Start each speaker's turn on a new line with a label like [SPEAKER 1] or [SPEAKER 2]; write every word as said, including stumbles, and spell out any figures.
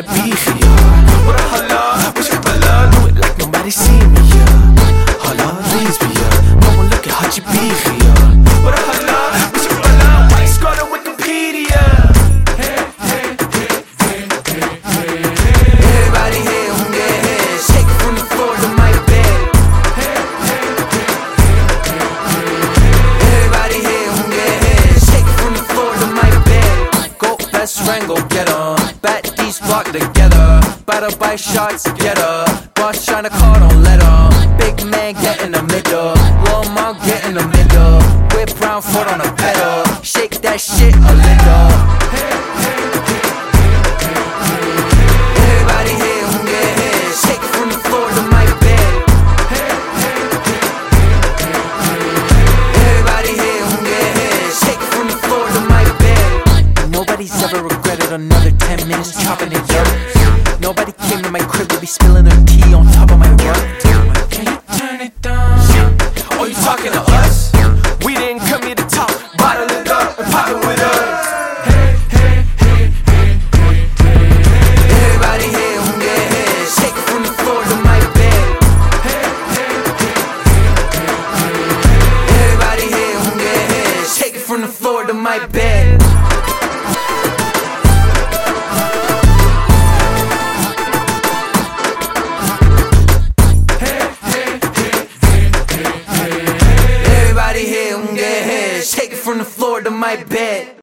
[SPEAKER 1] بيخي ورا هلا مش قبلا do it like nobody see me yeah. هلا raise me yeah. No one look at Haji بيخي ورا هلا مش قبلا why you go to Wikipedia. Everybody here who get hit, shake it from the floor to my bed. Everybody here who get hit, shake it from the floor to my bed. Go best friend, go get 'em. Bat these flock together. Battle by shots together. Boss tryna call, don't let 'em. Big man get in the middle. Lil' mom get in the middle. Whip round foot on a pedal. Shake that shit a little. Everybody here who get hit, shake it from the floor to my bed. Everybody here who get hit, shake it from the floor to my bed. Nobody's ever regretted another ten minutes chopping it up. Nobody came to my crib to be spilling their tea on top of my rug. Can you turn it down? Oh, you talking to us? We didn't come here to talk. Bottle it up and pop it with us. Everybody here who get hit, shake it from the floor to my bed. Everybody here who get hit, shake it from the floor to my bed. Everybody here who get hit, shake it from the floor to my bed.